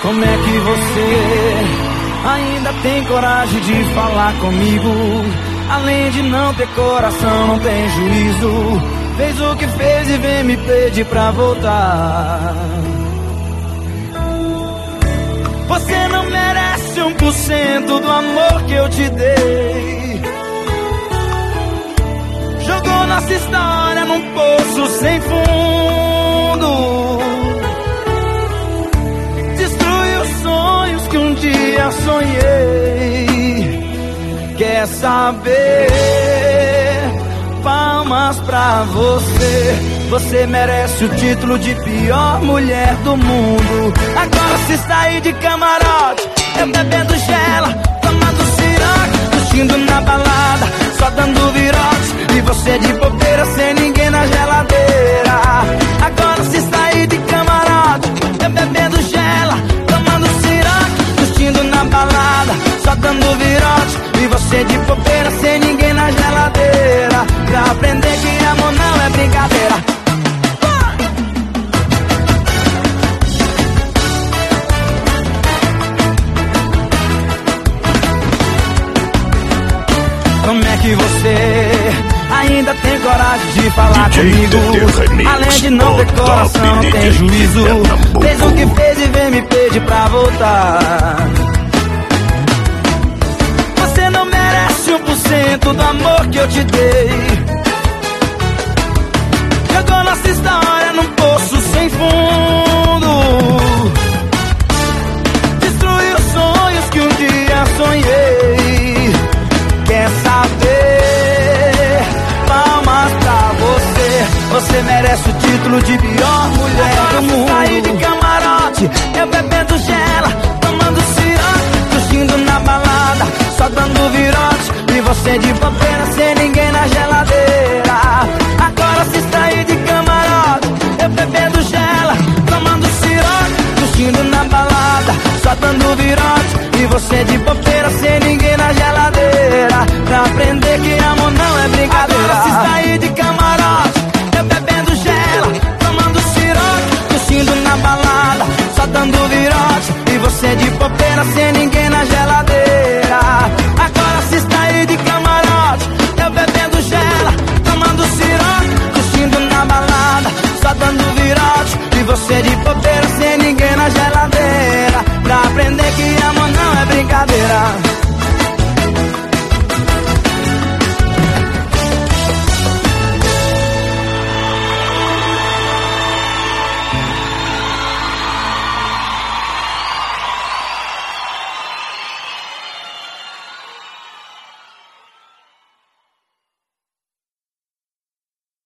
Como é que você ainda tem coragem de falar comigo? Além de não ter coração, não tem juízo. Fez o que fez e vem me pedir pra voltar. Você não merece 1% do amor que eu te dei. Jogou nossa história num poço sem fundo. Destruiu os sonhos que um dia sonhei. Quer saber? Palmas pra você. Você merece o título de pior mulher do mundo. Agora se sair de camarote, eu bebendo gela, tomando ciroque, curtindo na balada, só dando virote. E você de bobeira sem ninguém na geladeira. Agora se sair de camarote, eu bebendo gela, tomando ciroque, curtindo na balada, só dando virote. E você de bobeira sem ninguém na geladeira. Pra aprender que amor não é brincadeira. Como é que você ainda tem coragem de falar comigo? Além de não ter coração, não tem juízo. Fez o que fez e vem me pedir pra voltar. Você não merece 1% do amor que eu te dei. Jogou nossa história num poço sem fundo. Destruiu os sonhos que um dia sonhei. Quer saber? Palmas pra você. Você merece o título de pior mulher do mundo. Sair de camarote, eu bebendo gela, tomando ciroque, curtindo na balada, só dando virote. E você de bobeira sem ninguém na geladeira. Agora se sair de camarote, eu bebendo gela, tomando ciroque, curtindo na balada, só dando virote. E você de bobeira sem ninguém na geladeira. Pra aprender que amor não é brincadeira. Agora se sair de camarote, eu bebendo gela, tomando ciroque, curtindo na balada, só dando virote. E você de bobeira sem ninguém na geladeira. Agora se sair de camarote, eu bebendo gela, tomando ciroque, curtindo na balada, só dando virote. E você de